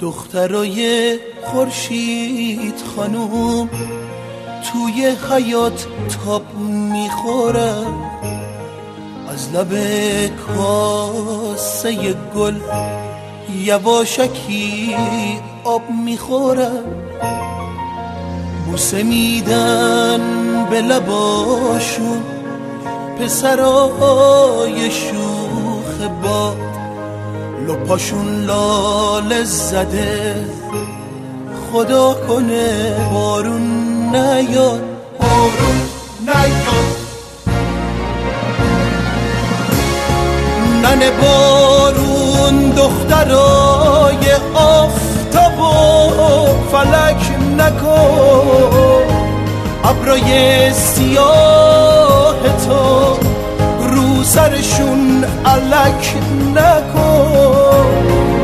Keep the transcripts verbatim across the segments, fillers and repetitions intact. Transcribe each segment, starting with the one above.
دخترای خورشید خانوم توی حیات تاب میخورن، از لب کاسه گل یواشکی آب میخورن، بوسه میدن به لباشون پسرای شوخ باد، لپاشون لاله زده، خدا کنه بارون نیاد، بارون نیاد، ننه بارون دخترای آفتاب و فلک نکن، ابرای سیاه تو رو سرشون علک نکن،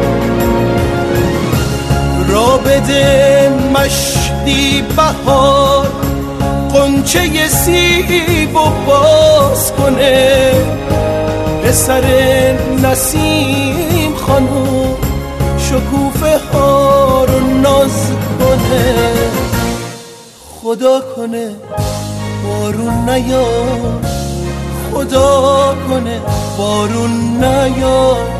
را بده مشتی بهار قنچه سیب و باز کنه، پسر نسیم خانوم شکوفه ها رو ناز کنه، خدا کنه بارون نیاد، خدا کنه بارون نیاد.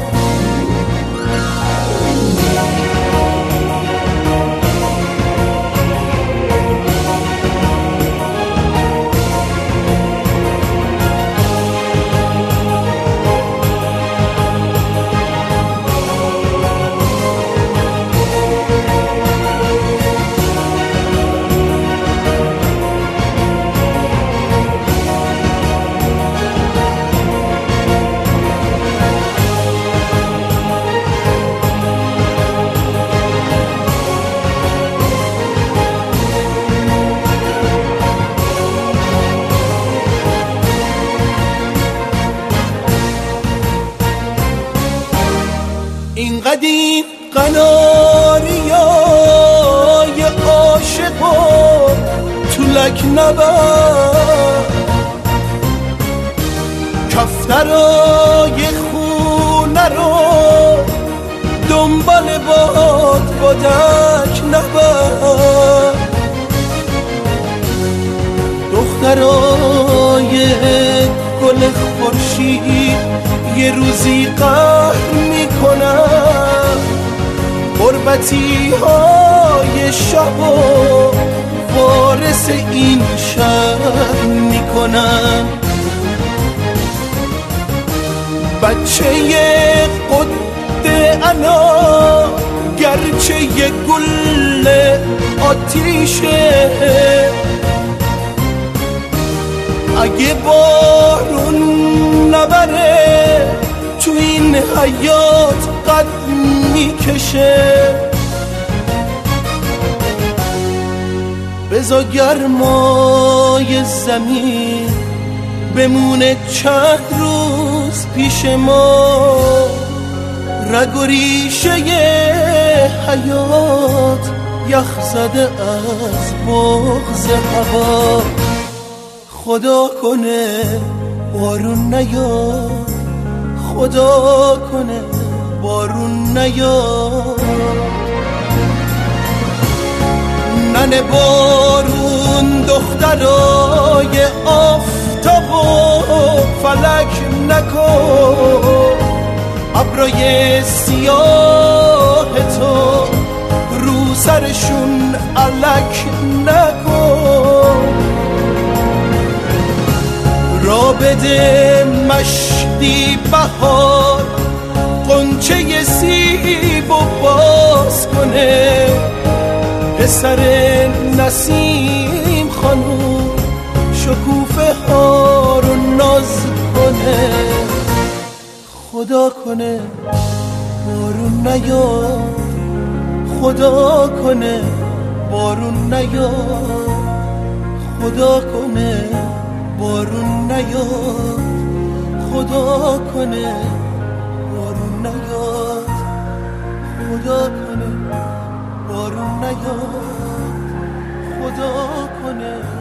این قدیم قناریای عاشق و طولک نبر، کفترای خونه رو دنبال باد بادک نبر، دخترای گل خورشید یه روزی قهر میکنن، غربتی های شب و وارث این شهر میکنن، بچه قد انا گرچه یه گل آتیشه، اگه بارون نبره تو این حیات قد میکشه، بذار گرمای زمین بمونه چند روز پیش ما، رگ و ریشه حیات یخ زده از بغض هوا، خدا کنه بارون نیاد، خدا کنه بارون نیاد، ننه بارون دخترای آفتاب و فلک نکن، ابرای سیاه تو رو سرشون علک نکن، را بده مشتی بهار قنچه سیب و باز کنه، پسر نسیم خانوم شکوفه ها رو ناز کنه، خدا کنه بارون نیاد، خدا کنه بارون نیاد، خدا کنه بارون نیاد، خدا کنه بارون نیاد، خدا کنه بارون نیاد، خدا کنه